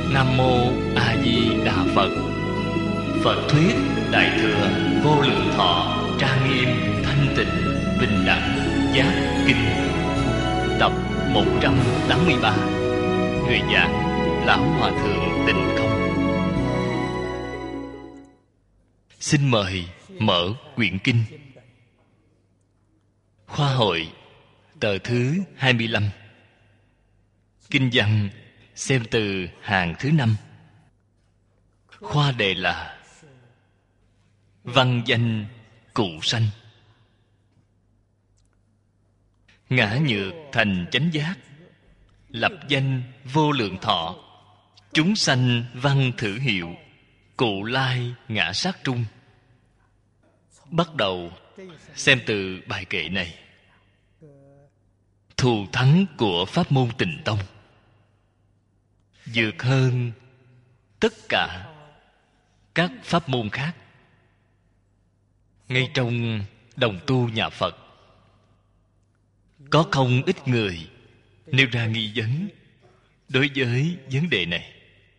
Nam Mô A Di Đà Phật. Phật thuyết Đại Thừa Vô Lượng Thọ Trang Nghiêm Thanh Tịnh Bình Đẳng Giác Kinh, tập 183. Người giảng Lão Hòa Thượng Tịnh Không. Xin mời mở quyển kinh. Khoa hội tờ thứ 25. Kinh văn xem từ hàng thứ 5. Khoa đề là văn danh cụ sanh. Ngã nhược thành chánh giác, lập danh vô lượng thọ. Chúng sanh văn thử hiệu, cụ lai ngã sát trung. Bắt đầu xem từ bài kệ này. Thù thắng của pháp môn Tịnh Tông vượt hơn tất cả các pháp môn khác. Ngay trong đồng tu nhà Phật, có không ít người nêu ra nghi vấn đối với vấn đề này.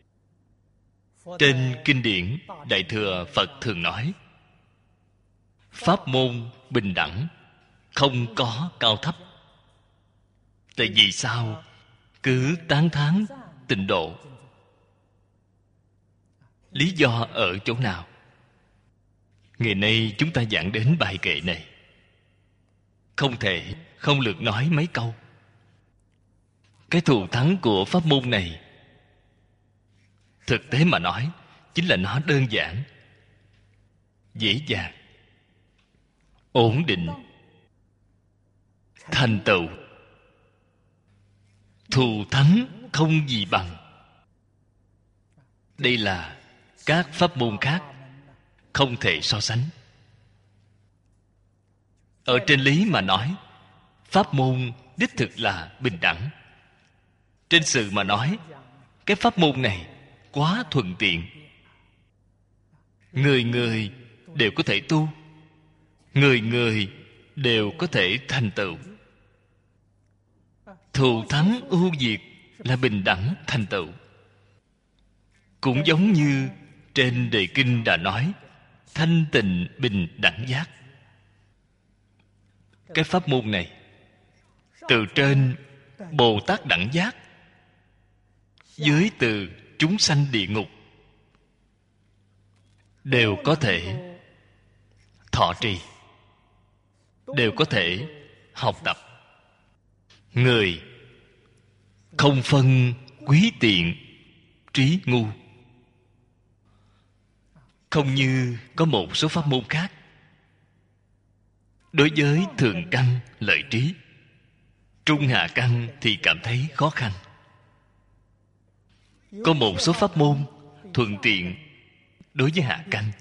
Trên kinh điển Đại Thừa Phật thường nói pháp môn bình đẳng, không có cao thấp. Tại vì sao cứ tán thán tịnh độ? Lý do ở chỗ nào? Ngày nay chúng ta giảng đến bài kệ này, không thể không lược nói mấy câu. Cái thù thắng của pháp môn này, thực tế mà nói, chính là nó đơn giản, dễ dàng, ổn định, thành tựu. Thù thắng không gì bằng. Đây là các pháp môn khác không thể so sánh. Ở trên lý mà nói, pháp môn đích thực là bình đẳng. Trên sự mà nói, cái pháp môn này quá thuận tiện. Người người đều có thể tu, người người đều có thể thành tựu. Thù thắng ưu diệt là bình đẳng thành tựu. Cũng giống như trên đề kinh đã nói, thanh tịnh bình đẳng giác. Cái pháp môn này từ trên Bồ Tát đẳng giác, dưới từ chúng sanh địa ngục, đều có thể thọ trì, đều có thể học tập. Người không phân quý tiện trí ngu. Không như có một số pháp môn khác, đối với thượng căn lợi trí, trung hạ căn thì cảm thấy khó khăn. Có một số pháp môn thuận tiện đối với hạ căn,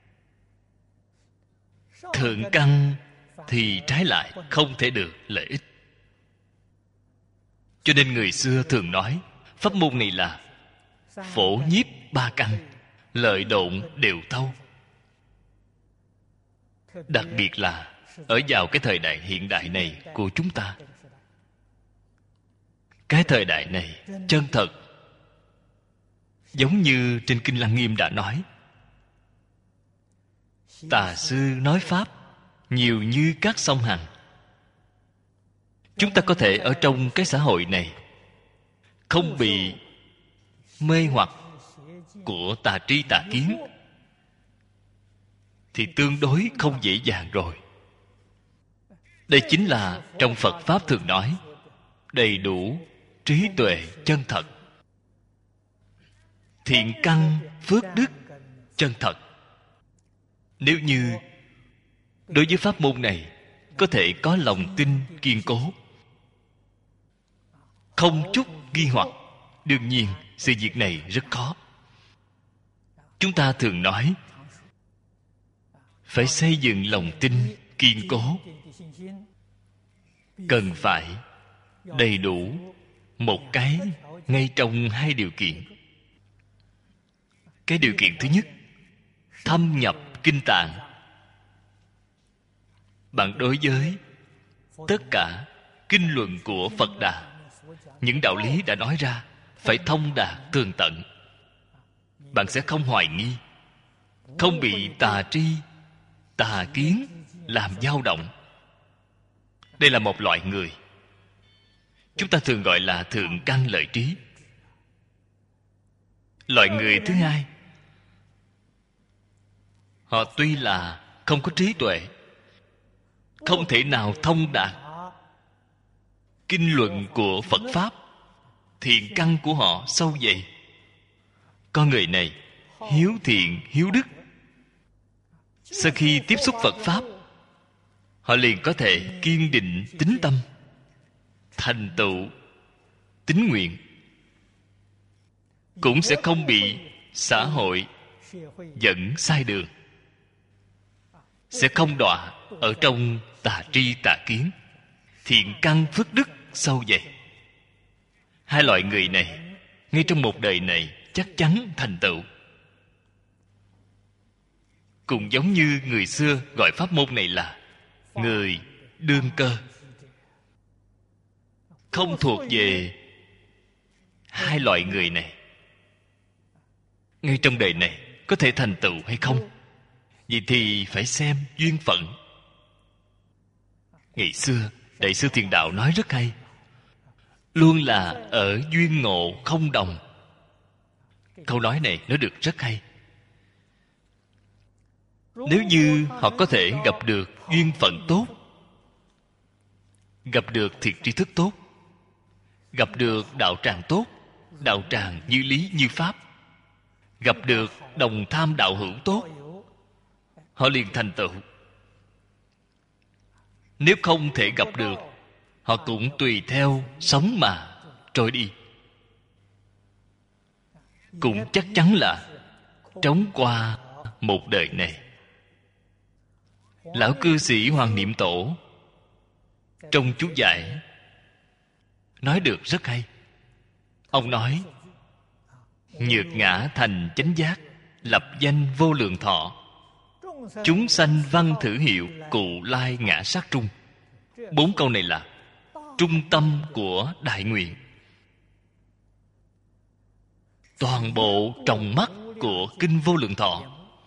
thượng căn thì trái lại không thể được lợi ích. Cho nên người xưa thường nói pháp môn này là phổ nhiếp ba căn, lợi độn đều thâu. Đặc biệt là ở vào cái thời đại hiện đại này của chúng ta. Cái thời đại này chân thật, giống như trên Kinh Lăng Nghiêm đã nói, tà sư nói pháp nhiều như các sông Hằng. Chúng ta có thể ở trong cái xã hội này không bị mê hoặc của tà tri tà kiến thì tương đối không dễ dàng rồi. Đây chính là trong Phật Pháp thường nói đầy đủ trí tuệ chân thật, thiện căn phước đức chân thật. Nếu như đối với pháp môn này có thể có lòng tin kiên cố, không chút nghi hoặc, đương nhiên sự việc này rất khó. Chúng ta thường nói phải xây dựng lòng tin kiên cố, cần phải đầy đủ một cái ngay trong hai điều kiện. Cái điều kiện thứ nhất, thâm nhập kinh tạng. Bạn đối với tất cả kinh luận của Phật Đà, những đạo lý đã nói ra phải thông đạt tường tận, bạn sẽ không hoài nghi, không bị tà tri, tà kiến làm dao động. Đây là một loại người chúng ta thường gọi là thượng căn lợi trí. Loại người thứ hai, họ tuy là không có trí tuệ, không thể nào thông đạt kinh luận của Phật Pháp, thiện căn của họ sâu dày. Con người này hiếu thiện, hiếu đức. Sau khi tiếp xúc Phật Pháp, họ liền có thể kiên định tín tâm, thành tựu tín nguyện, cũng sẽ không bị xã hội dẫn sai đường, sẽ không đọa ở trong tà tri tà kiến. Thiện căn phước đức sâu dày. Hai loại người này ngay trong một đời này chắc chắn thành tựu. Cũng giống như người xưa gọi pháp môn này là người đương cơ. Không thuộc về hai loại người này. Ngay trong đời này có thể thành tựu hay không, vậy thì phải xem duyên phận. Ngày xưa Đại sư Thiền Đạo nói rất hay, luôn là ở duyên ngộ không đồng. Câu nói này nói được rất hay. Nếu như họ có thể gặp được duyên phận tốt, gặp được thiện tri thức tốt, gặp được đạo tràng tốt, đạo tràng như lý như pháp, gặp được đồng tham đạo hữu tốt, họ liền thành tựu. Nếu không thể gặp được, họ cũng tùy theo sống mà trôi đi, cũng chắc chắn là trống qua một đời này. Lão cư sĩ Hoàng Niệm Tổ trong chú giải nói được rất hay. Ông nói: nhược ngã thành chánh giác, lập danh vô lượng thọ, chúng sanh văn thử hiệu, cụ lai ngã sát trung. 4 câu này là trung tâm của đại nguyện, toàn bộ tròng mắt của kinh Vô Lượng Thọ,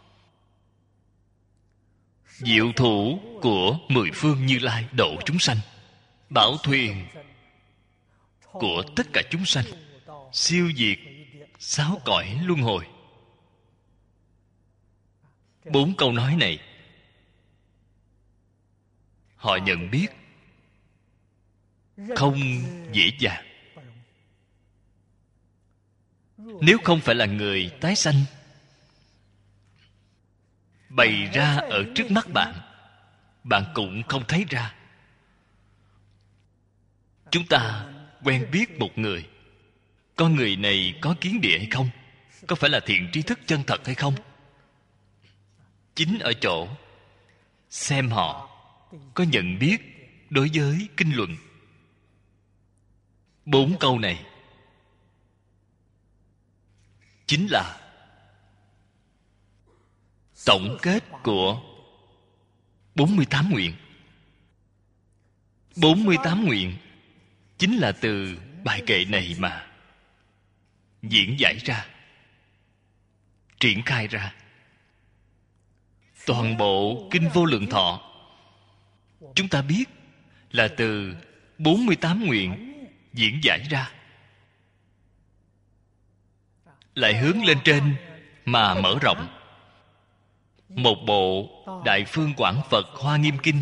diệu thủ của 10 phương Như Lai độ chúng sanh, bảo thuyền của tất cả chúng sanh, siêu diệt 6 cõi luân hồi. 4 câu nói này họ nhận biết không dễ dàng. Nếu không phải là người tái sanh bày ra ở trước mắt bạn, bạn cũng không thấy ra. Chúng ta quen biết một người, con người này có kiến địa hay không, có phải là thiện tri thức chân thật hay không, chính ở chỗ xem họ có nhận biết đối với kinh luận. 4 câu này chính là tổng kết của 48 nguyện. 48 nguyện chính là từ bài kệ này mà diễn giải ra, triển khai ra. Toàn bộ kinh Vô Lượng Thọ chúng ta biết là từ 48 nguyện diễn giải ra, lại hướng lên trên mà mở rộng. Một bộ Đại Phương Quảng Phật Hoa Nghiêm Kinh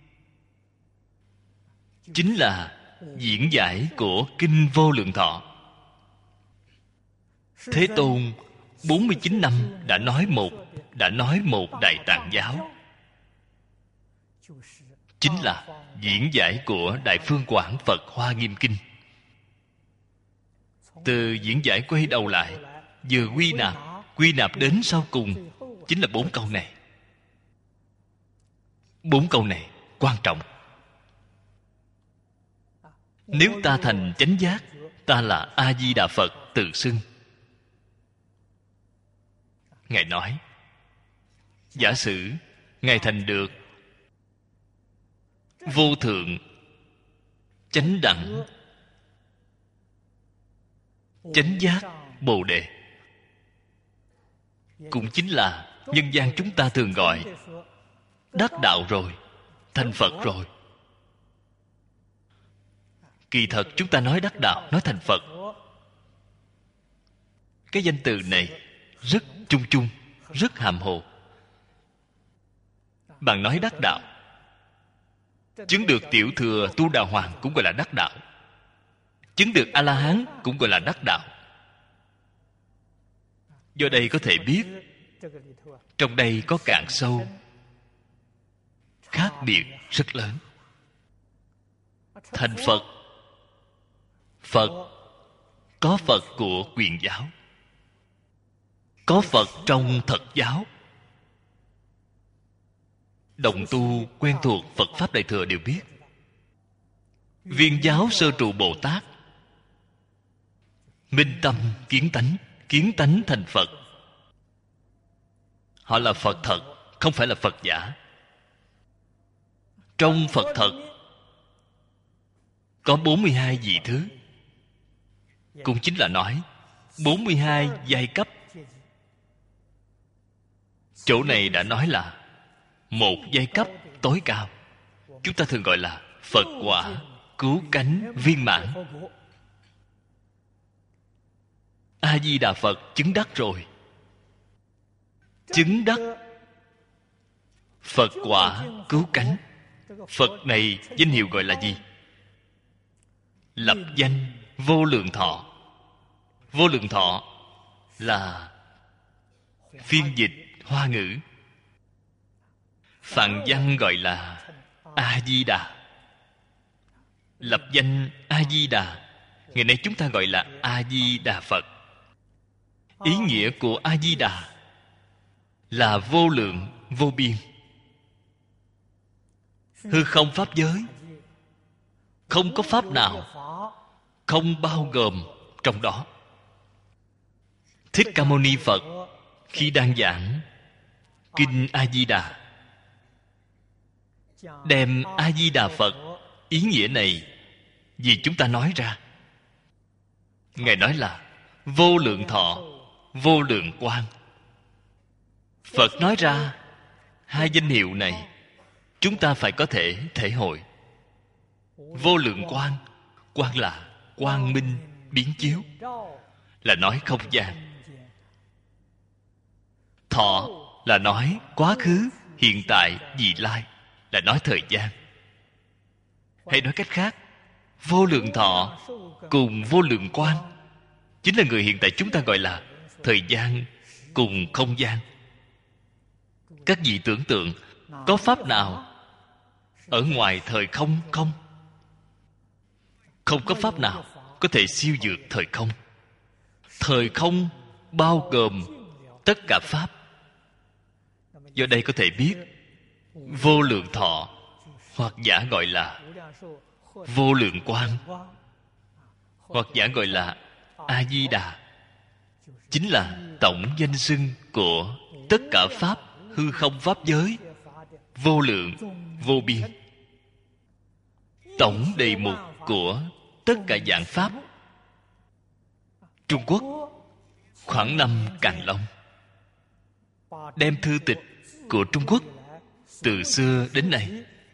chính là diễn giải của kinh Vô Lượng Thọ. Thế Tôn 49 năm đã nói một Đại Tạng Giáo, chính là diễn giải của Đại Phương Quảng Phật Hoa Nghiêm Kinh. Từ diễn giải quay đầu lại, vừa quy nạp đến sau cùng chính là 4 câu này. 4 câu này quan trọng. Nếu ta thành chánh giác, ta là A Di Đà Phật tự xưng. Ngài nói, giả sử Ngài thành được vô thượng chánh đẳng chánh giác Bồ Đề, cũng chính là nhân gian chúng ta thường gọi đắc đạo rồi, thành Phật rồi. Kỳ thật chúng ta nói đắc đạo, nói thành Phật, cái danh từ này rất chung chung, rất hàm hồ. Bạn nói đắc đạo, chứng được tiểu thừa Tu Đà Hoàng cũng gọi là đắc đạo, chứng được A-la-hán cũng gọi là đắc đạo. Do đây có thể biết trong đây có cạn sâu, khác biệt rất lớn. Thành Phật, Phật có Phật của quyền giáo, có Phật trong thật giáo. Đồng tu quen thuộc Phật Pháp Đại Thừa đều biết, viên giáo sơ trụ Bồ Tát minh tâm kiến tánh, kiến tánh thành Phật. Họ là Phật thật, không phải là Phật giả. Trong Phật thật có 42 vị thứ, cũng chính là nói 42 giai cấp. Chỗ này đã nói là một giai cấp tối cao, chúng ta thường gọi là Phật quả cứu cánh viên mãn. A Di Đà Phật chứng đắc rồi, chứng đắc Phật quả cứu cánh. Phật này danh hiệu gọi là gì? Lập danh vô lượng thọ. Vô lượng thọ là phiên dịch Hoa ngữ, phạn văn gọi là A Di Đà. Lập danh A Di Đà, ngày nay chúng ta gọi là A Di Đà Phật. Ý nghĩa của A Di Đà là vô lượng vô biên, hư không pháp giới, không có pháp nào không bao gồm trong đó. Thích Ca Mâu Ni Phật khi đang giảng kinh A Di Đà, đem A Di Đà Phật ý nghĩa này vì chúng ta nói ra. Ngài nói là vô lượng thọ, vô lượng quang. Phật nói ra hai danh hiệu này, chúng ta phải có thể thể hội. Vô lượng quang, quang là quang minh biến chiếu, là nói không gian. Thọ là nói quá khứ, hiện tại, vị lai, là nói thời gian. Hay nói cách khác, vô lượng thọ cùng vô lượng quang chính là người hiện tại chúng ta gọi là thời gian cùng không gian. Các vị tưởng tượng, có pháp nào ở ngoài thời không không? Không có pháp nào có thể siêu vượt thời không. Thời không bao gồm tất cả pháp. Do đây có thể biết vô lượng thọ, hoặc giả gọi là vô lượng quang, hoặc giả gọi là A Di Đà, chính là tổng danh xưng của tất cả pháp hư không pháp giới, vô lượng vô biên, tổng đề mục của tất cả dạng pháp. Trung Quốc khoảng năm Càn Long đem thư tịch của Trung Quốc từ xưa đến nay,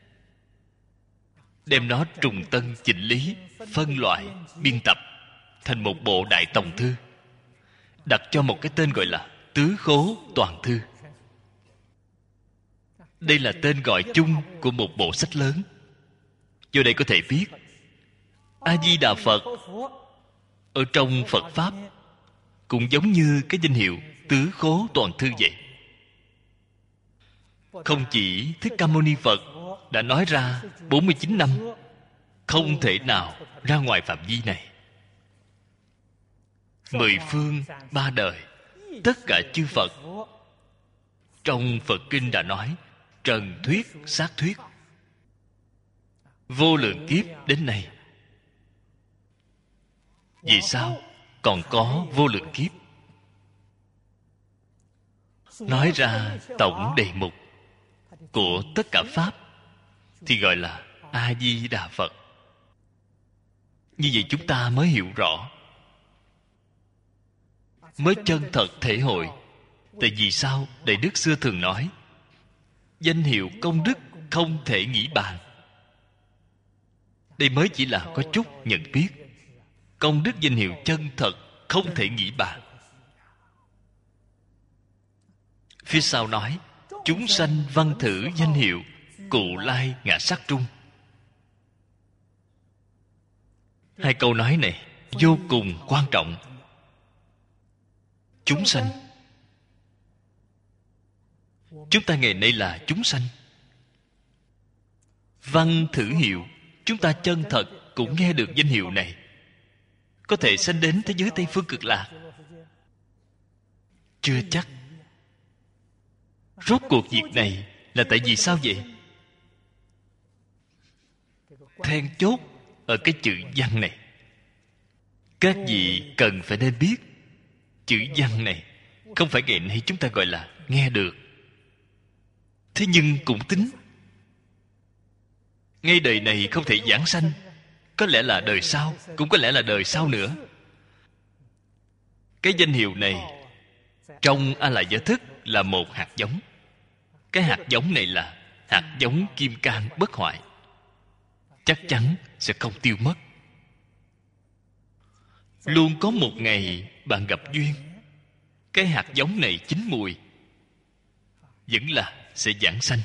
đem nó trùng tân chỉnh lý, phân loại, biên tập thành một bộ Đại Tòng Thư, đặt cho một cái tên gọi là Tứ Khố Toàn Thư. Đây là tên gọi chung của một bộ sách lớn. Do đây có thể biết A Di Đà Phật ở trong Phật Pháp cũng giống như cái danh hiệu Tứ Khố Toàn Thư vậy. Không chỉ Thích Ca Mâu Ni Phật đã nói ra 49 năm, không thể nào ra ngoài phạm vi này. 10 phương 3 đời, tất cả chư Phật trong Phật Kinh đã nói trần thuyết, sát thuyết, vô lượng kiếp đến nay. Vì sao còn có vô lượng kiếp? Nói ra tổng đề mục của tất cả pháp thì gọi là A Di Đà Phật. Như vậy chúng ta mới hiểu rõ, mới chân thật thể hội Tại vì sao Đại Đức xưa thường nói danh hiệu công đức không thể nghĩ bàn. Đây mới chỉ là có chút nhận biết. Công đức danh hiệu chân thật không thể nghĩ bàn. Phía sau nói chúng sanh văn thử danh hiệu Cụ Lai Ngã Sắc Trung. Hai câu nói này vô cùng quan trọng. Chúng sanh, chúng ta ngày nay là chúng sanh. Văn thử hiệu, chúng ta chân thật cũng nghe được danh hiệu này, có thể sanh đến thế giới Tây Phương Cực Lạc. Chưa chắc. Rốt cuộc việc này là tại vì sao vậy? Then chốt ở cái chữ văn này. Các vị cần phải nên biết, chữ văn này không phải ngày nay chúng ta gọi là nghe được. Thế nhưng cũng tính. Ngay đời này không thể giảng sanh, có lẽ là đời sau, cũng có lẽ là đời sau nữa. Cái danh hiệu này trong A Lại Gia Thức là một hạt giống. Cái hạt giống này là hạt giống kim cang bất hoại, chắc chắn sẽ không tiêu mất. Luôn có một ngày bạn gặp duyên, cái hạt giống này chín mùi, vẫn là sẽ giảng sanh.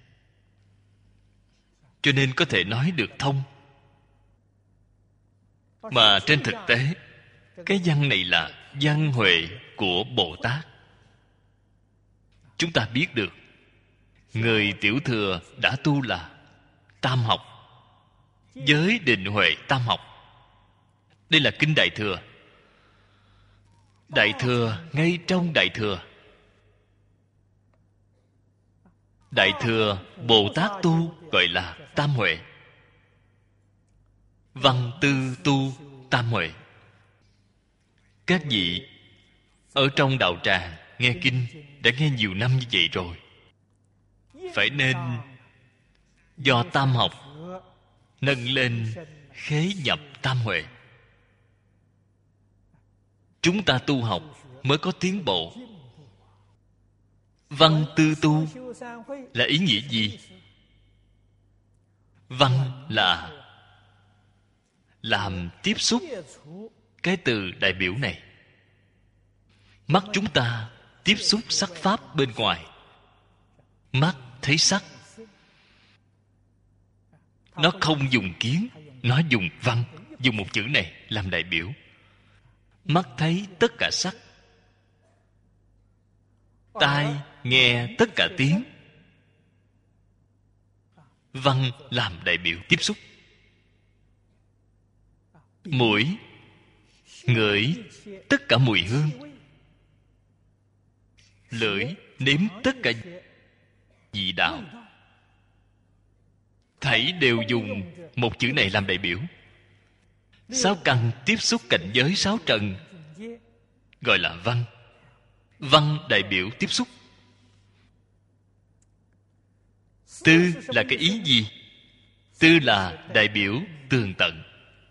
Cho nên có thể nói được thông. Mà trên thực tế, cái văn này là văn huệ của Bồ Tát. Chúng ta biết được người tiểu thừa đã tu là tam học, giới định huệ tam học. Đây là kinh Đại Thừa. Đại Thừa ngay trong Đại Thừa. Đại Thừa Bồ Tát tu gọi là tam huệ. Văn tư tu tam huệ. Các vị ở trong đạo tràng nghe kinh đã nghe nhiều năm như vậy rồi, phải nên do tam học nâng lên khế nhập tam huệ. Chúng ta tu học mới có tiến bộ. Văn tư tu là ý nghĩa gì? Văn là làm tiếp xúc. Cái từ đại biểu này, mắt chúng ta tiếp xúc sắc pháp bên ngoài. Mắt thấy sắc, nó không dùng kiến, nó dùng văn, dùng một chữ này làm đại biểu. Mắt thấy tất cả sắc, tai nghe tất cả tiếng. Văn làm đại biểu tiếp xúc. Mũi ngửi tất cả mùi hương. Lưỡi nếm tất cả vị đạo. Thảy đều dùng một chữ này làm đại biểu. Sáu căn tiếp xúc cảnh giới sáu trần gọi là văn. Văn đại biểu tiếp xúc. Tư là cái ý gì? Tư là đại biểu tường tận.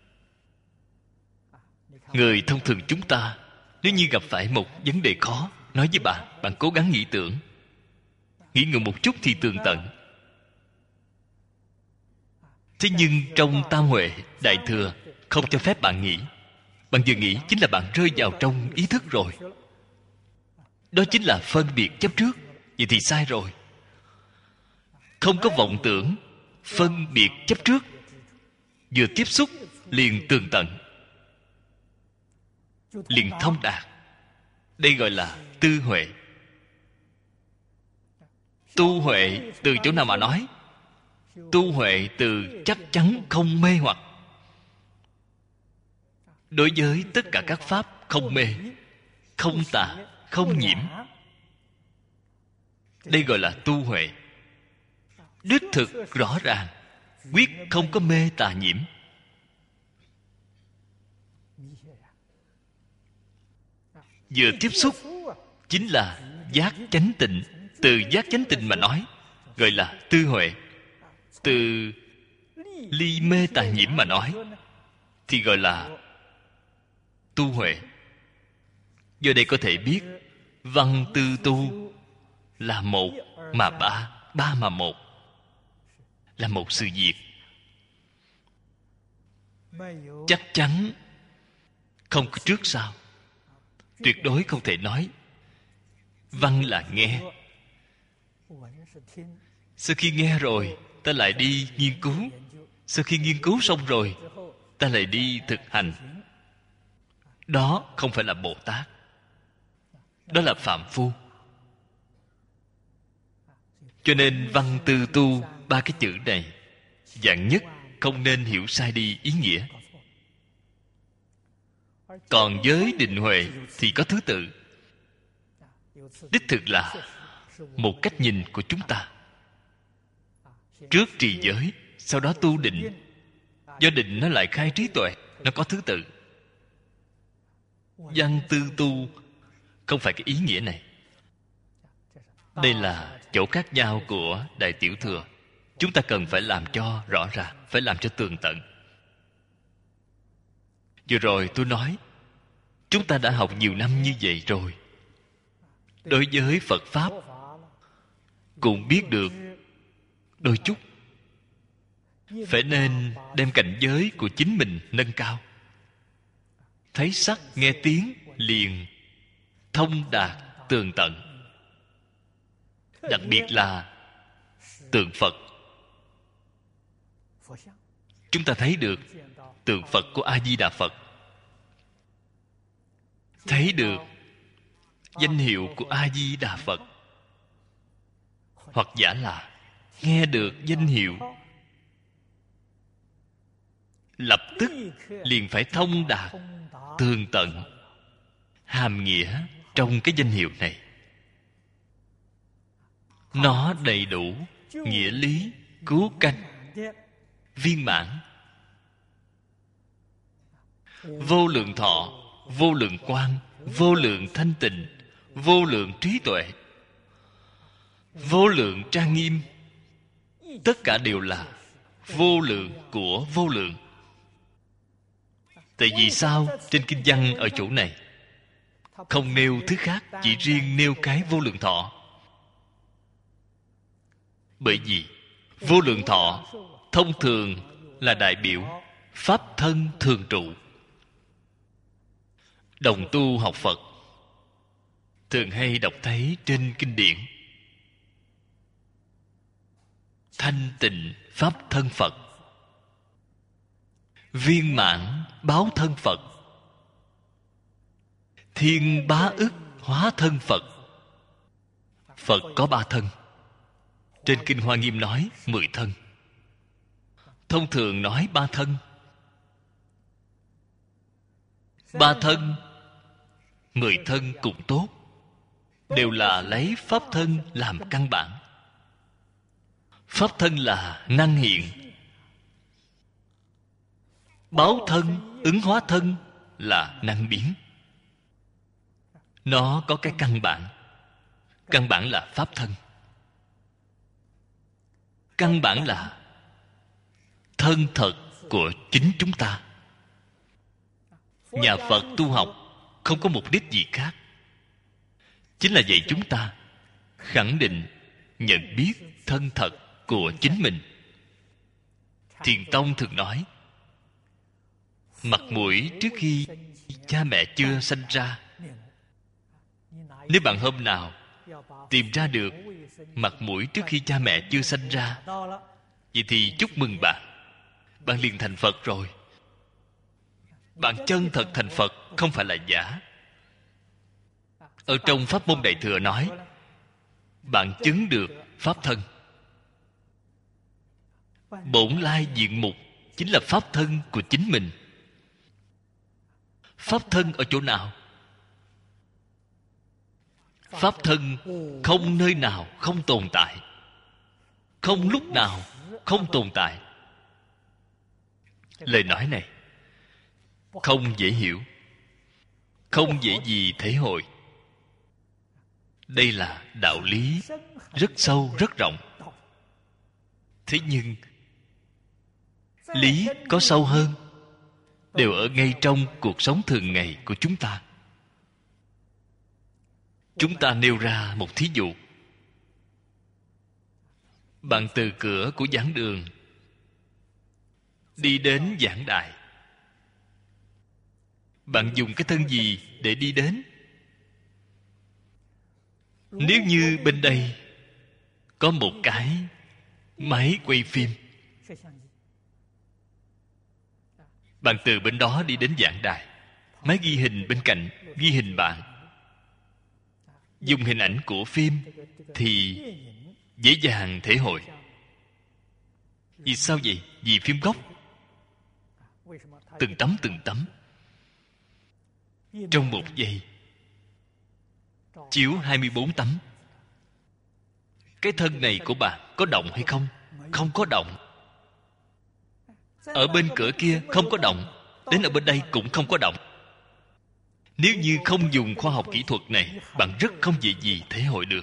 Người thông thường chúng ta, nếu như gặp phải một vấn đề khó, nói với bạn cố gắng nghĩ tưởng, nghĩ ngợi một chút thì tường tận. Thế nhưng trong tam huệ Đại Thừa không cho phép bạn nghĩ. Bạn vừa nghĩ chính là bạn rơi vào trong ý thức rồi. Đó chính là phân biệt chấp trước. Vậy thì sai rồi. Không có vọng tưởng, phân biệt chấp trước, vừa tiếp xúc liền tường tận, liền thông đạt. Đây gọi là tư huệ. Tu huệ từ chỗ nào mà nói? Tu huệ từ chắc chắn không mê hoặc. Đối với tất cả các pháp không mê, không tà, không nhiễm. Đây gọi là tu huệ. Đích thực rõ ràng, quyết không có mê tà nhiễm. Vừa tiếp xúc chính là giác chánh tịnh. Từ giác chánh tịnh mà nói gọi là tư huệ. Từ ly mê tà nhiễm mà nói thì gọi là tu huệ. Do đây có thể biết Văn tư tu là một mà ba, ba mà một, là một sự việc. Chắc chắn không có trước sau. Tuyệt đối không thể nói văn là nghe, sau khi nghe rồi ta lại đi nghiên cứu, sau khi nghiên cứu xong rồi ta lại đi thực hành. Đó không phải là Bồ Tát, đó là phàm phu. Cho nên văn tư tu, ba cái chữ này vạn nhất không nên hiểu sai đi ý nghĩa. Còn với định huệ thì có thứ tự. Đích thực là một cách nhìn của chúng ta. Trước trì giới, sau đó tu định. Do định nó lại khai trí tuệ, nó có thứ tự. Văn tư tu không phải cái ý nghĩa này. Đây là chỗ khác nhau của Đại Tiểu Thừa. Chúng ta cần phải làm cho rõ ràng, phải làm cho tường tận. Vừa rồi tôi nói, chúng ta đã học nhiều năm như vậy rồi. Đối với Phật Pháp cũng biết được đôi chút. Phải nên đem cảnh giới của chính mình nâng cao. Thấy sắc, nghe tiếng liền thông đạt tường tận. Đặc biệt là tượng Phật. Chúng ta thấy được tượng Phật của A-di-đà Phật, thấy được danh hiệu của A-di-đà Phật, hoặc giả là nghe được danh hiệu, lập tức liền phải thông đạt tường tận hàm nghĩa trong cái danh hiệu này. Nó đầy đủ nghĩa lý, cứu cánh, viên mãn, vô lượng thọ, vô lượng quang, vô lượng thanh tịnh, vô lượng trí tuệ, vô lượng trang nghiêm. Tất cả đều là vô lượng của vô lượng. Tại vì sao trên kinh văn ở chỗ này không nêu thứ khác, chỉ riêng nêu cái vô lượng thọ? Bởi vì vô lượng thọ thông thường là đại biểu pháp thân thường trụ. Đồng tu học Phật thường hay đọc thấy trên kinh điển: thanh tịnh pháp thân Phật, viên mãn báo thân Phật, thiên bá ức hóa thân Phật. Phật có 3 thân. Trên Kinh Hoa Nghiêm nói 10 thân. Thông thường nói 3 thân. 3 thân, 10 thân cũng tốt, đều là lấy pháp thân làm căn bản. Pháp thân là năng hiện, báo thân, ứng hóa thân là năng biến. Nó có cái căn bản. Căn bản là pháp thân. Căn bản là thân thật của chính chúng ta. Nhà Phật tu học không có mục đích gì khác, chính là dạy chúng ta khẳng định, nhận biết thân thật của chính mình. Thiền Tông thường nói, mặt mũi trước khi cha mẹ chưa sanh ra. Nếu bạn hôm nào tìm ra được mặt mũi trước khi cha mẹ chưa sanh ra, vậy thì chúc mừng bạn, bạn liền thành Phật rồi. Bạn chân thật thành Phật, không phải là giả. Ở trong Pháp môn Đại Thừa nói, bạn chứng được pháp thân. Bổn lai diện mục chính là pháp thân của chính mình. Pháp thân ở chỗ nào? Pháp thân không nơi nào không tồn tại, không lúc nào không tồn tại. Lời nói này không dễ hiểu, không dễ gì thể hội. Đây là đạo lý rất sâu, rất rộng. Thế nhưng lý có sâu hơn, đều ở ngay trong cuộc sống thường ngày của chúng ta. Chúng ta nêu ra một thí dụ. Bạn từ cửa của giảng đường đi đến giảng đài. Bạn dùng cái thân gì để đi đến? Nếu như bên đây có một cái máy quay phim, bạn từ bên đó đi đến giảng đài. Máy ghi hình bên cạnh ghi hình bạn. Dùng hình ảnh của phim thì dễ dàng thể hội. Vì sao vậy? Vì phim gốc từng tấm trong một giây chiếu 24 tấm. Cái thân này của bạn có động hay không? Không có động. Ở bên cửa kia không có động, đến ở bên đây cũng không có động. Nếu như không dùng khoa học kỹ thuật này, bạn rất không dễ gì thể hội được.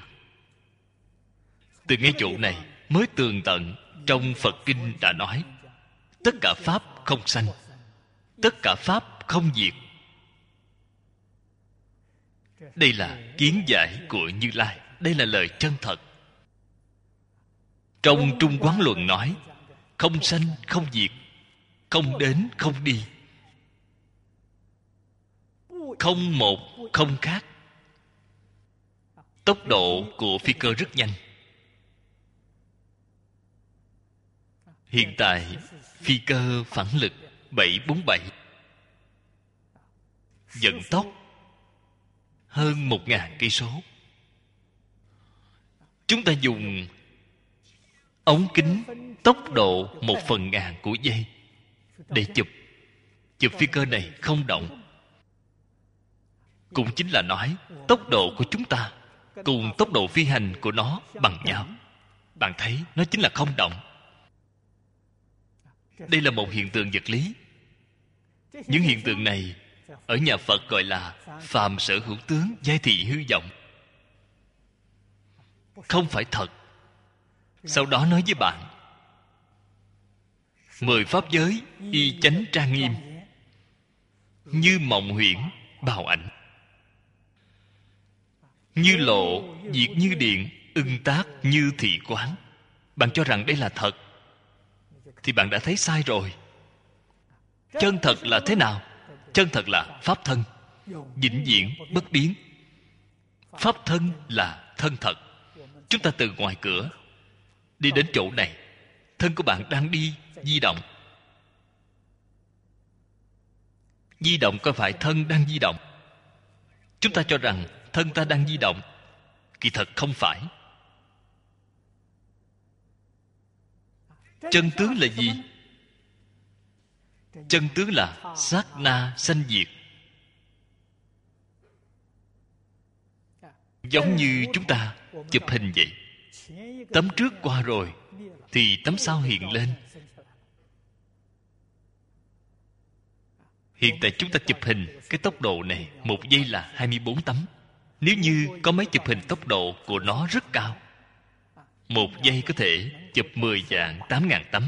Từ ngay chỗ này mới tường tận trong Phật Kinh đã nói: tất cả pháp không sanh, tất cả pháp không diệt. Đây là kiến giải của Như Lai. Đây là lời chân thật. Trong Trung Quán Luận nói: không sanh không diệt, không đến không đi, không một không khác. Tốc độ của phi cơ rất nhanh. Hiện tại phi cơ phản lực 747 vận tốc hơn 1.000 cây số. Chúng ta dùng ống kính tốc độ 1/1000 của giây để chụp phi cơ này không động. Cũng chính là nói tốc độ của chúng ta cùng tốc độ phi hành của nó bằng nhau. Bạn thấy nó chính là không động. Đây là một hiện tượng vật lý. Những hiện tượng này ở nhà Phật gọi là phàm sở hữu tướng, giai thị hư vọng. Không phải thật. Sau đó nói với bạn: 10 pháp giới y chánh trang nghiêm, như mộng huyễn bào ảnh, như lộ diệt như điện, ưng tác như thị quán. Bạn cho rằng đây là thật thì bạn đã thấy sai rồi. Chân thật là thế nào? Chân thật là pháp thân, vĩnh viễn bất biến. Pháp thân là thân thật. Chúng ta từ ngoài cửa đi đến chỗ này, thân của bạn đang đi di động. Di động có phải thân đang di động? Chúng ta cho rằng thân ta đang di động, kỳ thật không phải. Chân tướng là gì? Chân tướng là sát na sanh diệt. Giống như chúng ta chụp hình vậy. Tấm trước qua rồi thì tấm sau hiện lên. Hiện tại chúng ta chụp hình cái tốc độ này 1 giây là 24 tấm. Nếu như có máy chụp hình tốc độ của nó rất cao, 1 giây có thể chụp 10.800.000 tấm.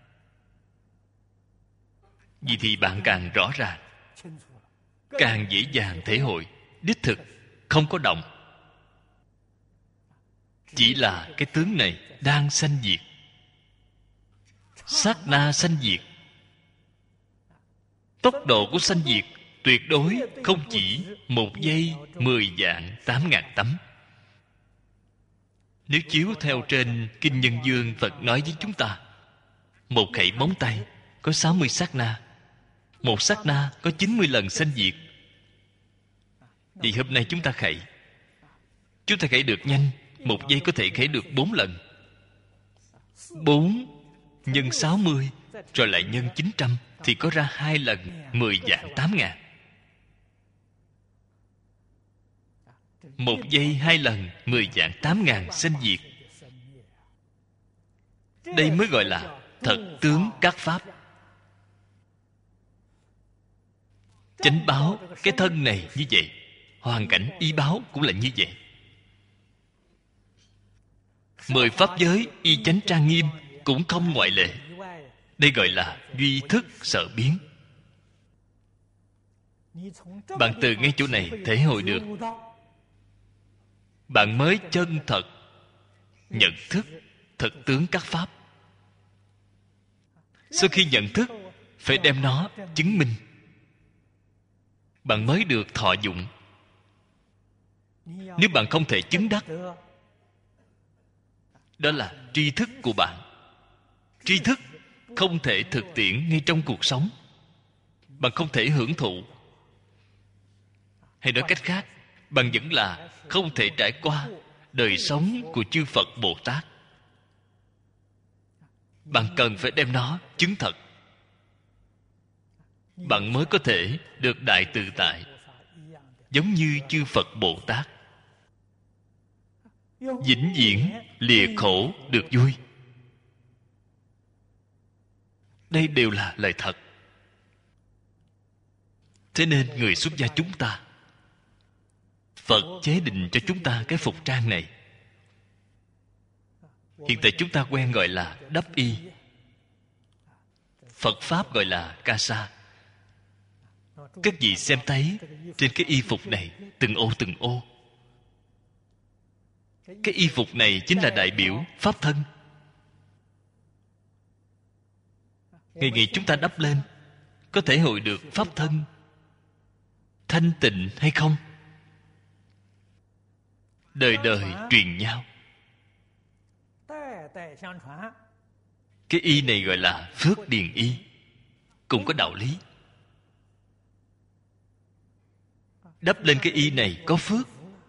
Vì thì bạn càng rõ ràng, càng dễ dàng thể hội đích thực không có động. Chỉ là cái tướng này đang sanh diệt. Sát na sanh diệt. Tốc độ của sanh diệt tuyệt đối không chỉ 1 giây 10.800.000 tấm. Nếu chiếu theo trên Kinh Nhân Dương, Phật nói với chúng ta, một khẩy móng tay có 60 sát na. Một sát na có 90 lần sanh diệt. Vì hôm nay chúng ta khẩy được nhanh, 1 giây có thể khẩy được 4 lần. 4 nhân 60 rồi lại nhân 900 thì có ra 2 lần 10.800.000. 1 giây 2 lần 10.800.000 sanh diệt. Đây mới gọi là thật tướng các pháp. Chánh báo cái thân này như vậy, hoàn cảnh y báo cũng là như vậy. 10 pháp giới y chánh trang nghiêm cũng không ngoại lệ. Đây gọi là duy thức sở biến. Bạn từ ngay chỗ này thể hội được bạn mới chân thật nhận thức thực tướng các pháp. Sau khi nhận thức, phải đem nó chứng minh, bạn mới được thọ dụng. Nếu bạn không thể chứng đắc, đó là tri thức của bạn. Tri thức không thể thực tiễn ngay trong cuộc sống, bạn không thể hưởng thụ. Hay nói cách khác, bạn vẫn là không thể trải qua đời sống của chư Phật Bồ Tát. Bạn cần phải đem nó chứng thật, bạn mới có thể được đại tự tại, giống như chư Phật Bồ Tát. Vĩnh viễn lìa khổ được vui. Đây đều là lời thật. Thế nên người xuất gia chúng ta, Phật chế định cho chúng ta cái phục trang này. Hiện tại chúng ta quen gọi là đắp y, Phật Pháp gọi là ca sa. Các vị xem thấy trên cái y phục này từng ô từng ô. Cái y phục này chính là đại biểu Pháp thân. Ngày ngày chúng ta đắp lên, có thể hội được Pháp thân thanh tịnh hay không? Đời đời truyền nhau. Cái y này gọi là phước điền y, cũng có đạo lý. Đắp lên cái y này có phước.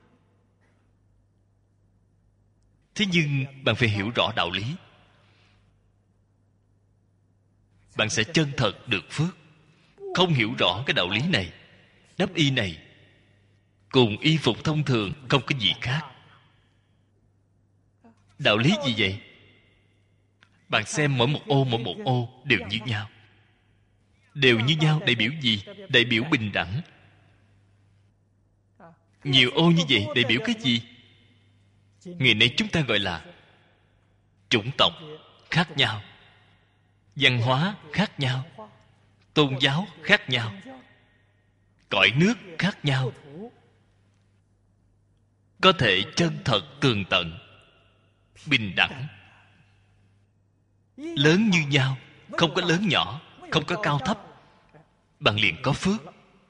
Thế nhưng bạn phải hiểu rõ đạo lý, bạn sẽ chân thật được phước. Không hiểu rõ cái đạo lý này, đắp y này cùng y phục thông thường không có gì khác. Đạo lý gì vậy? Bạn xem mỗi một ô đều như nhau. Đều như nhau đại biểu gì? Đại biểu bình đẳng. Nhiều ô như vậy đại biểu cái gì? Ngày nay chúng ta gọi là chủng tộc khác nhau, văn hóa khác nhau, tôn giáo khác nhau, cõi nước khác nhau. Có thể chân thật tường tận, bình đẳng, lớn như nhau, không có lớn nhỏ, không có cao thấp. Bạn liền có phước.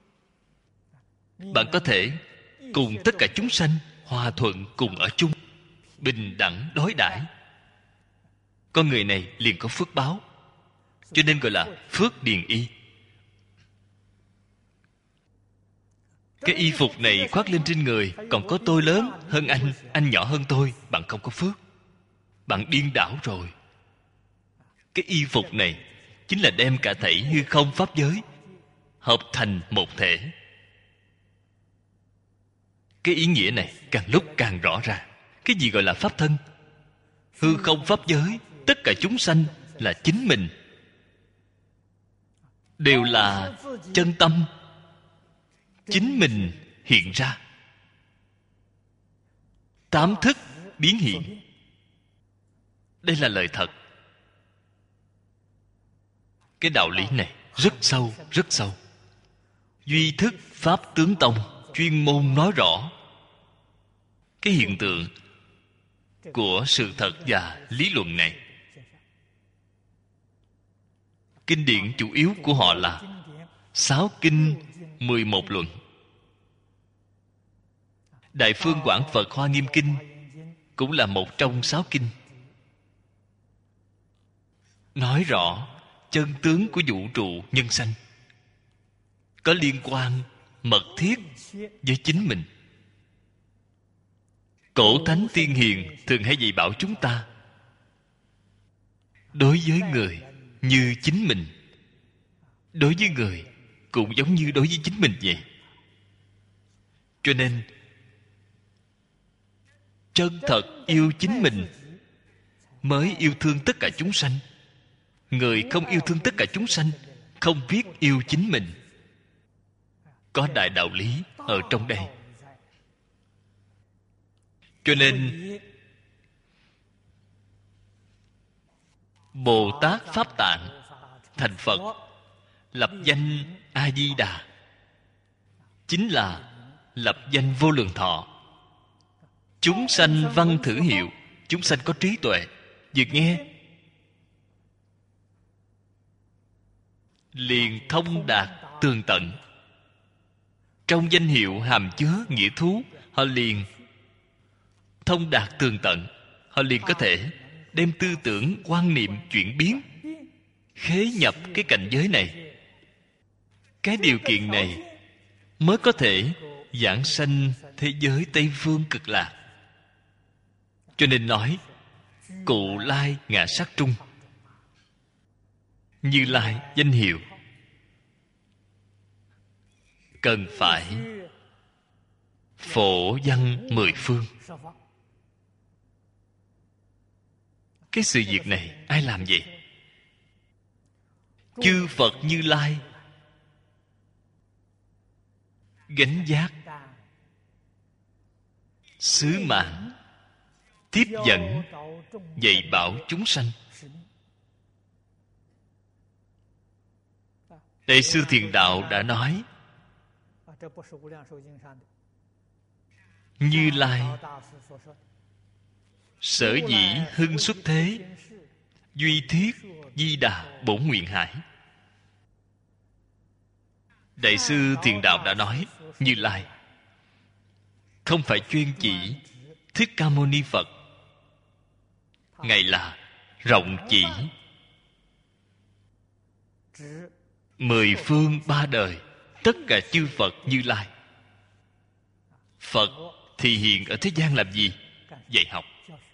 Bạn có thể cùng tất cả chúng sanh hòa thuận cùng ở chung, bình đẳng đối đãi. Con người này liền có phước báo, cho nên gọi là phước điền y. Cái y phục này khoác lên trên người, còn có tôi lớn hơn anh nhỏ hơn tôi, bạn không có phước. Bạn điên đảo rồi. Cái y phục này chính là đem cả thảy hư không pháp giới hợp thành một thể. Cái ý nghĩa này càng lúc càng rõ ràng. Cái gì gọi là pháp thân? Hư không pháp giới, tất cả chúng sanh là chính mình, đều là chân tâm chính mình hiện ra. Tám thức biến hiện. Đây là lời thật. Cái đạo lý này rất sâu, rất sâu. Duy thức Pháp tướng tông chuyên môn nói rõ cái hiện tượng của sự thật và lý luận này. Kinh điển chủ yếu của họ là 6 kinh 11 luận. Đại Phương Quảng Phật Hoa Nghiêm Kinh cũng là một trong 6 kinh, nói rõ chân tướng của vũ trụ nhân sanh, có liên quan mật thiết với chính mình. Cổ thánh tiên hiền thường hay dạy bảo chúng ta, đối với người như chính mình, đối với người cũng giống như đối với chính mình vậy. Cho nên chân thật yêu chính mình mới yêu thương tất cả chúng sanh. Người không yêu thương tất cả chúng sanh, không biết yêu chính mình. Có đại đạo lý ở trong đây. Cho nên Bồ Tát Pháp Tạng thành Phật, lập danh A Di Đà, chính là lập danh vô lượng thọ. Chúng sanh văn thử hiệu. Chúng sanh có trí tuệ, vừa nghe liền thông đạt tường tận. Trong danh hiệu hàm chứa nghĩa thú, họ liền thông đạt tường tận. Họ liền có thể đem tư tưởng quan niệm chuyển biến, khế nhập cái cảnh giới này. Cái điều kiện này mới có thể giảng sanh thế giới Tây Phương Cực Lạc. Cho nên nói Cụ Lai Ngã Sát Trung, Như Lai danh hiệu cần phải phổ văn mười phương. Cái sự việc này ai làm vậy? Chư Phật Như Lai gánh vác sứ mạng tiếp dẫn dạy bảo chúng sanh. Đại sư Thiền Đạo đã nói, Như Lai sở dĩ hưng xuất thế, duy thiết Di Đà bổn nguyện hải. Đại sư Thiền Đạo đã nói, Như Lai không phải chuyên chỉ Thích Ca Mâu Ni Phật, Ngài là rộng chỉ mười phương ba đời, tất cả chư Phật Như Lai. Phật thì hiện ở thế gian làm gì? Dạy học.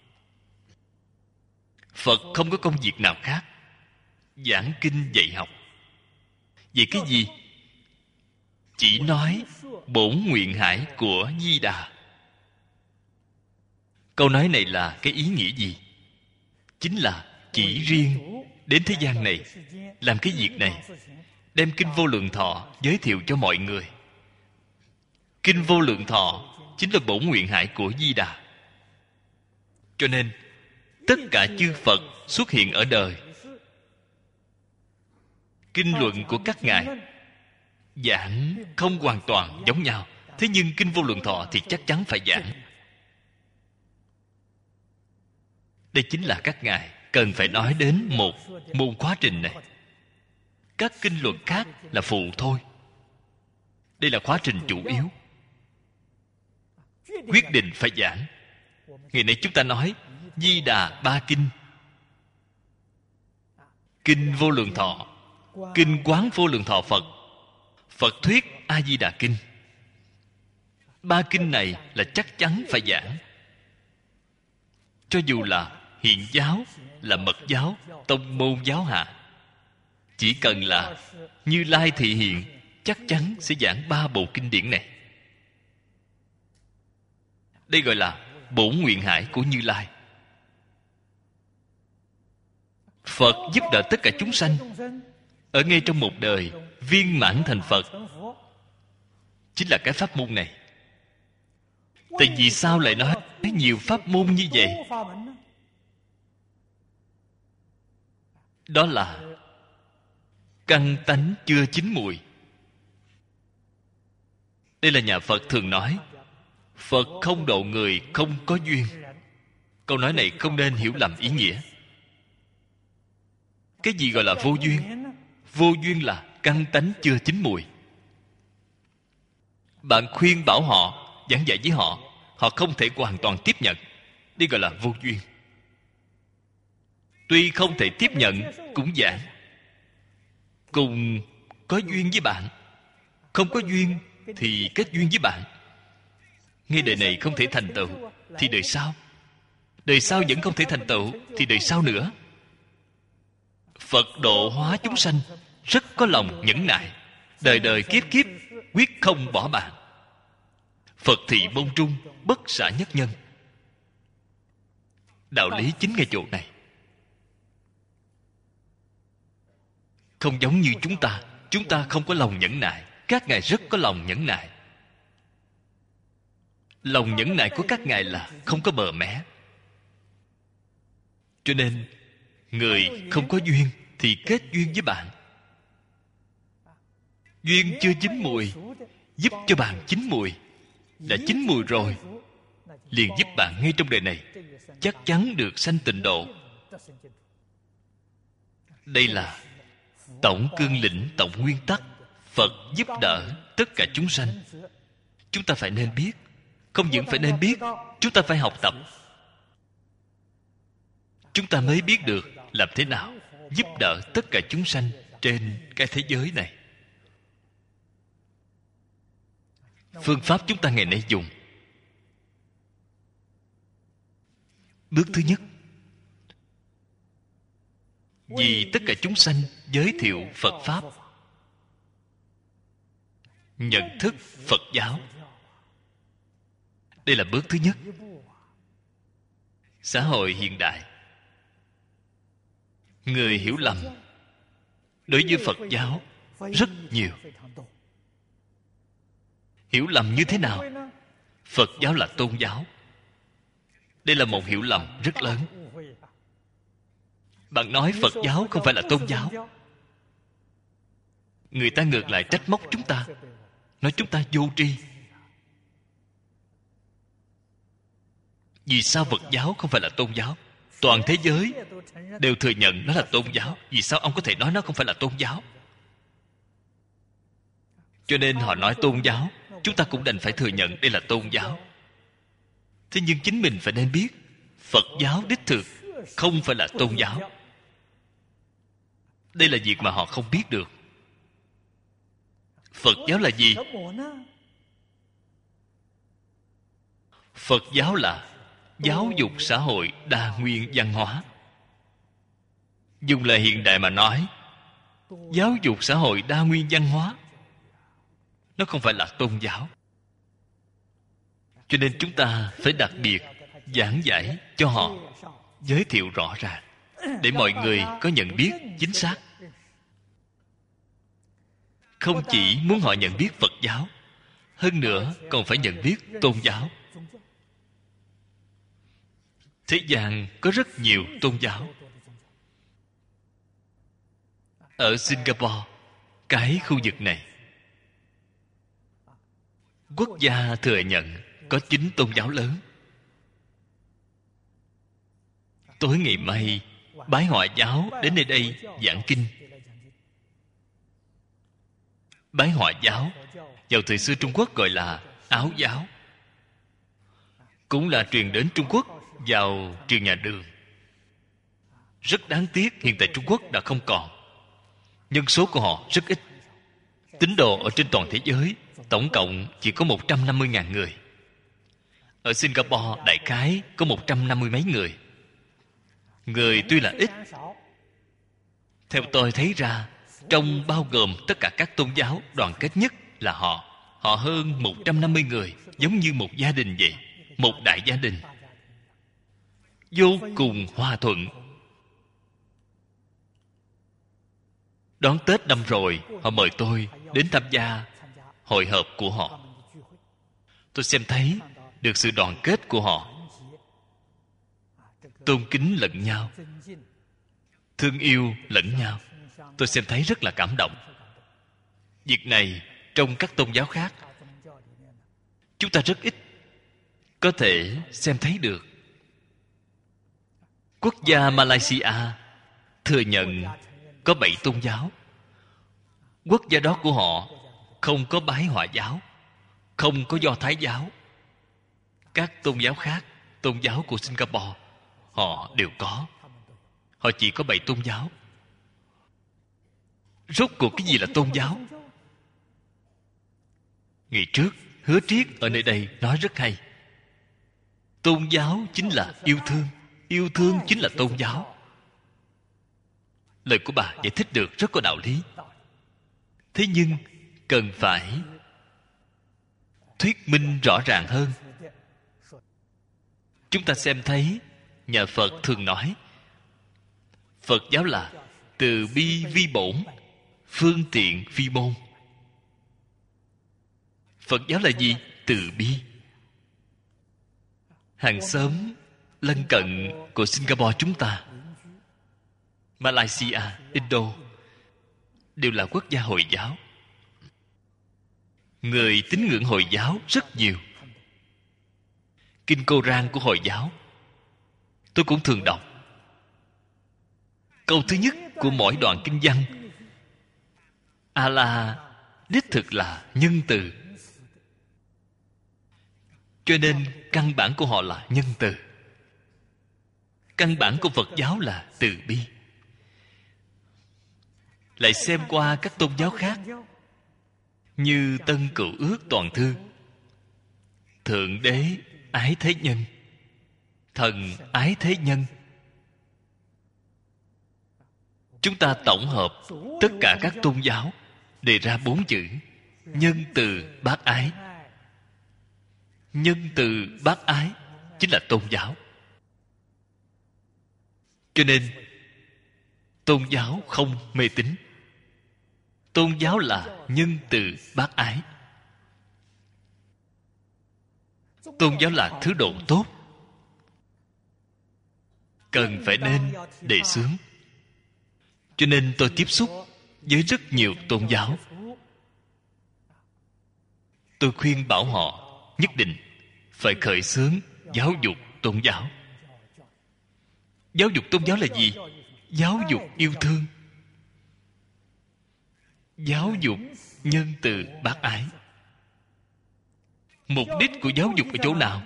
Phật không có công việc nào khác, giảng kinh dạy học. Vậy cái gì? Chỉ nói bổn nguyện hải của Di Đà. Câu nói này là cái ý nghĩa gì? Chính là chỉ riêng đến thế gian này làm cái việc này, đem Kinh Vô Lượng Thọ giới thiệu cho mọi người. Kinh Vô Lượng Thọ chính là bổn nguyện hải của Di Đà. Cho nên tất cả chư Phật xuất hiện ở đời, kinh luận của các ngài giảng không hoàn toàn giống nhau. Thế nhưng Kinh Vô Lượng Thọ thì chắc chắn phải giảng. Đây chính là các ngài cần phải nói đến một môn khóa trình này. Các kinh luận khác là phụ thôi. Đây là khóa trình chủ yếu, quyết định phải giảng. Ngày nay chúng ta nói Di Đà ba kinh: Kinh Vô Lượng Thọ, Kinh Quán Vô Lượng Thọ Phật, Phật Thuyết A Di Đà Kinh. Ba kinh này là chắc chắn phải giảng. Cho dù là hiện giáo, là mật giáo, tông môn giáo hạ, chỉ cần là Như Lai thị hiện, chắc chắn sẽ giảng ba bộ kinh điển này. Đây gọi là bổn nguyện hải của Như Lai. Phật giúp đỡ tất cả chúng sanh ở ngay trong một đời viên mãn thành Phật, chính là cái pháp môn này. Tại vì sao lại nói nhiều pháp môn như vậy? Đó là căn tánh chưa chín mùi. Đây là nhà Phật thường nói, Phật không độ người không có duyên. Câu nói này không nên hiểu lầm ý nghĩa. Cái gì gọi là vô duyên? Vô duyên là căn tánh chưa chín mùi. Bạn khuyên bảo họ, giảng dạy với họ, họ không thể hoàn toàn tiếp nhận. Đây gọi là vô duyên. Tuy không thể tiếp nhận cũng giảng. Cùng có duyên với bạn, không có duyên thì kết duyên với bạn. Ngay đời này không thể thành tựu thì đời sau, đời sau vẫn không thể thành tựu thì đời sau nữa. Phật độ hóa chúng sanh rất có lòng nhẫn nại, đời đời kiếp kiếp quyết không bỏ bạn. Phật thị môn trung, bất xả nhất nhân. Đạo lý chính ngay chỗ này. Không giống như chúng ta không có lòng nhẫn nại. Các ngài rất có lòng nhẫn nại. Lòng nhẫn nại của các ngài là không có bờ mé. Cho nên người không có duyên thì kết duyên với bạn. Duyên chưa chín mùi, giúp cho bạn chín mùi. Đã chín mùi rồi liền giúp bạn ngay trong đời này chắc chắn được sanh tịnh độ. Đây là tổng cương lĩnh, tổng nguyên tắc Phật giúp đỡ tất cả chúng sanh. Chúng ta phải nên biết. Không những phải nên biết, chúng ta phải học tập. Chúng ta mới biết được làm thế nào giúp đỡ tất cả chúng sanh trên cái thế giới này. Phương pháp chúng ta ngày nay dùng. Bước thứ nhất, vì tất cả chúng sanh giới thiệu Phật Pháp, nhận thức Phật giáo. Đây là bước thứ nhất. Xã hội hiện đại, người hiểu lầm đối với Phật giáo rất nhiều. Hiểu lầm như thế nào? Phật giáo là tôn giáo. Đây là một hiểu lầm rất lớn. Bạn nói Phật giáo không phải là tôn giáo, người ta ngược lại trách móc chúng ta, nói chúng ta vô tri. Vì sao Phật giáo không phải là tôn giáo? Toàn thế giới đều thừa nhận nó là tôn giáo. Vì sao ông có thể nói nó không phải là tôn giáo? Cho nên họ nói tôn giáo, chúng ta cũng đành phải thừa nhận đây là tôn giáo. Thế nhưng chính mình phải nên biết, Phật giáo đích thực không phải là tôn giáo. Đây là việc mà họ không biết được. Phật giáo là gì? Phật giáo là giáo dục xã hội đa nguyên văn hóa. Dùng lời hiện đại mà nói, giáo dục xã hội đa nguyên văn hóa, nó không phải là tôn giáo. Cho nên chúng ta phải đặc biệt giảng giải cho họ, giới thiệu rõ ràng, để mọi người có nhận biết chính xác. Không chỉ muốn họ nhận biết Phật giáo, hơn nữa còn phải nhận biết tôn giáo. Thế gian có rất nhiều tôn giáo. Ở Singapore, cái khu vực này, quốc gia thừa nhận có 9 tôn giáo lớn. Tối ngày mai, Bái Họa giáo đến nơi đây giảng kinh. Bái Họa giáo vào thời xưa Trung Quốc gọi là Áo giáo, cũng là truyền đến Trung Quốc vào triều nhà Đường. Rất đáng tiếc hiện tại Trung Quốc đã không còn. Nhân số của họ rất ít. Tín đồ ở trên toàn thế giới tổng cộng chỉ có 150.000 người. Ở Singapore đại khái có 150 mấy người. Người tuy là ít, theo tôi thấy ra, trong bao gồm tất cả các tôn giáo, đoàn kết nhất là họ. Họ hơn 150 người, giống như một gia đình vậy. Một đại gia đình, vô cùng hòa thuận. Đón Tết năm rồi, họ mời tôi đến tham gia hội họp của họ. Tôi xem thấy được sự đoàn kết của họ, tôn kính lẫn nhau, thương yêu lẫn nhau. Tôi xem thấy rất là cảm động. Việc này trong các tôn giáo khác chúng ta rất ít có thể xem thấy được. Quốc gia Malaysia thừa nhận có 7 tôn giáo. Quốc gia đó của họ không có Bái Họa giáo, không có Do Thái giáo. Các tôn giáo khác, tôn giáo của Singapore, họ đều có. Họ chỉ có 7 tôn giáo. Rốt cuộc cái gì là tôn giáo? Ngày trước Hứa Triết ở nơi đây nói rất hay. Tôn giáo chính là yêu thương, yêu thương chính là tôn giáo. Lời của bà giải thích được rất có đạo lý. Thế nhưng cần phải thuyết minh rõ ràng hơn. Chúng ta xem thấy nhà Phật thường nói Phật giáo là từ bi vi bổn, phương tiện vi môn. Phật giáo là gì? Từ bi. Hàng xóm lân cận của Singapore chúng ta, Malaysia, Indo, đều là quốc gia Hồi giáo. Người tín ngưỡng Hồi giáo rất nhiều. Kinh Koran của Hồi giáo tôi cũng thường đọc. Câu thứ nhất của mỗi đoạn kinh văn: Allah đích thực là nhân từ. Cho nên căn bản của họ là nhân từ. Căn bản của Phật giáo là từ bi. Lại xem qua các tôn giáo khác như Tân Cựu Ước Toàn Thư: Thượng Đế ái thế nhân, Thần ái thế nhân. Chúng ta tổng hợp tất cả các tôn giáo đề ra 4 chữ: nhân từ bác ái. Nhân từ bác ái chính là tôn giáo. Cho nên tôn giáo không mê tín. Tôn giáo là nhân từ bác ái. Tôn giáo là thứ độ tốt, cần phải nên đề xướng. Cho nên tôi tiếp xúc với rất nhiều tôn giáo. Tôi khuyên bảo họ nhất định phải khởi xướng giáo dục tôn giáo. Giáo dục tôn giáo là gì? Giáo dục yêu thương, giáo dục nhân từ bác ái. Mục đích của giáo dục ở chỗ nào?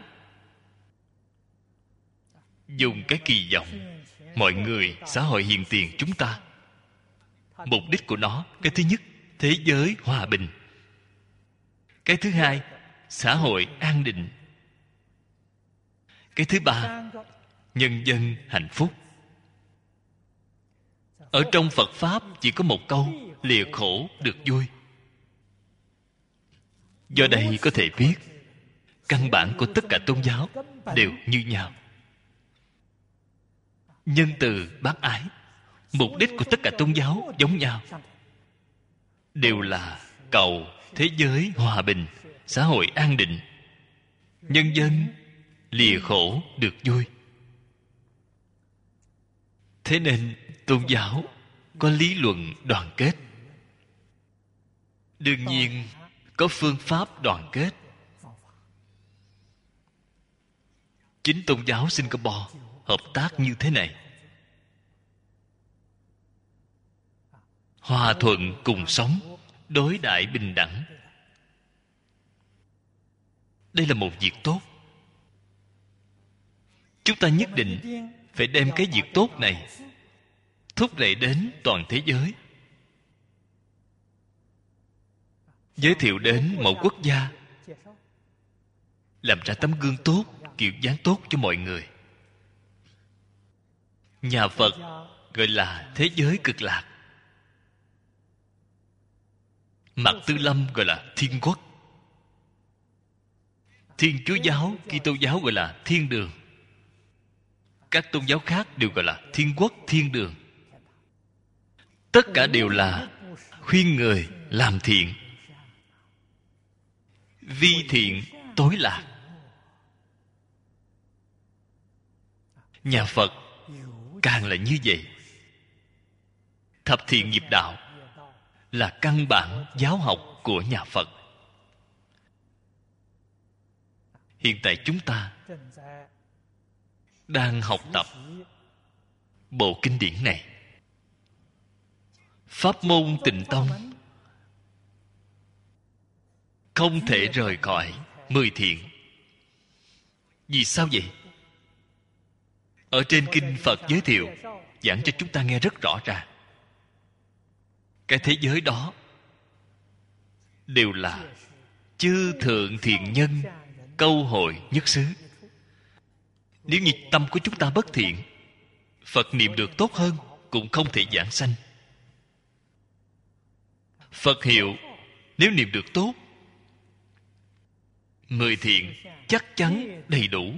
Dùng cái kỳ vọng mọi người, xã hội hiện tiền chúng ta. Mục đích của nó, cái thứ nhất, thế giới hòa bình. Cái thứ hai, xã hội an định. Cái thứ ba, nhân dân hạnh phúc. Ở trong Phật Pháp chỉ có một câu: lìa khổ được vui. Do đây có thể biết căn bản của tất cả tôn giáo đều như nhau. Nhân từ bác ái. Mục đích của tất cả tôn giáo giống nhau, đều là cầu thế giới hòa bình, xã hội an định, nhân dân lìa khổ được vui. Thế nên tôn giáo có lý luận đoàn kết. Đương nhiên có phương pháp đoàn kết. Chính tôn giáo Singapore hợp tác như thế này: hòa thuận cùng sống, đối đãi bình đẳng. Đây là một việc tốt. Chúng ta nhất định phải đem cái việc tốt này thúc đẩy đến toàn thế giới, giới thiệu đến mỗi quốc gia, làm ra tấm gương tốt, kiểu dáng tốt cho mọi người. Nhà Phật gọi là thế giới cực lạc. Mạc Tư Lâm gọi là thiên quốc. Thiên Chúa giáo, Kitô giáo gọi là thiên đường. Các tôn giáo khác đều gọi là thiên quốc, thiên đường. Tất cả đều là khuyên người làm thiện, vi thiện tối lạc. Nhà Phật càng là như vậy. Thập thiện nghiệp đạo là căn bản giáo học của nhà Phật. Hiện tại chúng ta đang học tập bộ kinh điển này. Pháp môn Tịnh Tông không thể rời khỏi 10 thiện. Vì sao vậy? Ở trên kinh Phật giới thiệu, giảng cho chúng ta nghe rất rõ ràng. Cái thế giới đó đều là chư thượng thiện nhân câu hội nhất xứ. Nếu như tâm của chúng ta bất thiện, Phật niệm được tốt hơn cũng không thể giảng sanh. Phật hiệu nếu niệm được tốt, 10 thiện chắc chắn đầy đủ.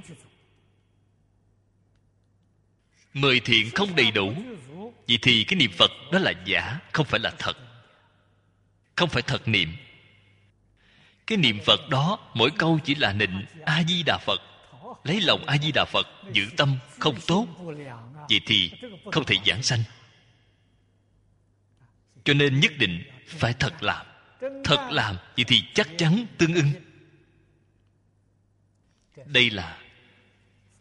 10 thiện không đầy đủ, vậy thì cái niệm Phật đó là giả, không phải là thật. Không phải thật niệm. Cái niệm Phật đó mỗi câu chỉ là nịnh A-di-đà Phật, lấy lòng A-di-đà Phật, giữ tâm không tốt, vậy thì không thể giảng sanh. Cho nên nhất định phải thật làm. Thật làm, vậy thì chắc chắn tương ưng. Đây là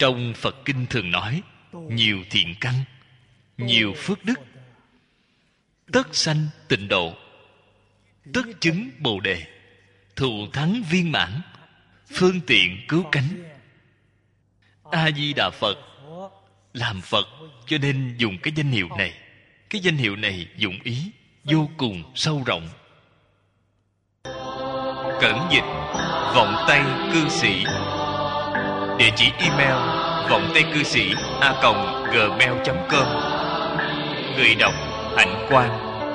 Trong Phật Kinh thường nói, nhiều thiện căn, nhiều phước đức, tất sanh tịnh độ, tất chứng Bồ Đề, thù thắng viên mãn, phương tiện cứu cánh. A Di Đà Phật làm Phật, cho nên dùng cái danh hiệu này. Cái danh hiệu này dụng ý vô cùng sâu rộng. Cẩn dịch vọng tây cư sĩ. Địa chỉ email vọng tây cư sĩ @gmail.com. Người đọc Hạnh Quang.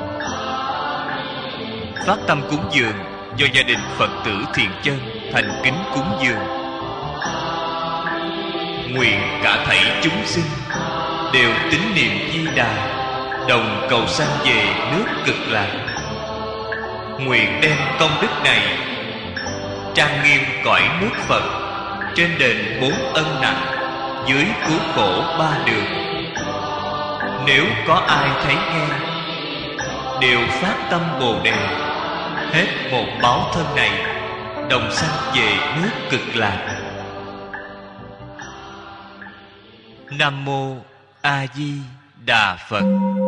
Phát tâm cúng dường do gia đình Phật tử Thiện Chân thành kính cúng dường. Nguyện cả thảy chúng sinh đều tín niệm Di Đà, đồng cầu sanh về nước Cực Lạc. Nguyện đem công đức này trang nghiêm cõi nước Phật, trên đền 4 ân nặng, dưới cứu khổ 3 đường. Nếu có ai thấy nghe, đều phát tâm Bồ Đề, hết một báo thân này, đồng sanh về nước Cực Lạc. Nam mô A Di Đà Phật.